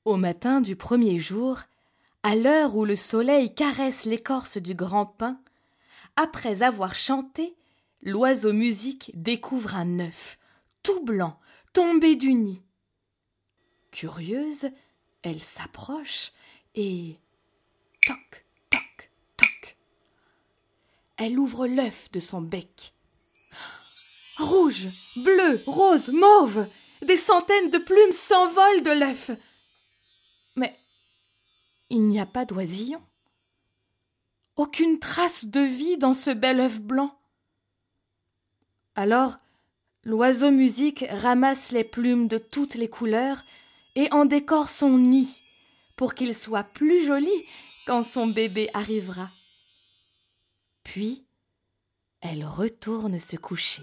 Au matin du premier jour, à l'heure où le soleil caresse l'écorce du grand pin, après avoir chanté, l'oiseau musique découvre un œuf, tout blanc, tombé du nid. Curieuse, elle s'approche et toc, toc, toc. Elle ouvre l'œuf de son bec. Rouge, bleu, rose, mauve, des centaines de plumes s'envolent de l'œuf. Mais il n'y a pas d'oisillon. Aucune trace de vie dans ce bel œuf blanc. Alors, l'oiseau musique ramasse les plumes de toutes les couleurs et en décore son nid pour qu'il soit plus joli quand son bébé arrivera. Puis, elle retourne se coucher.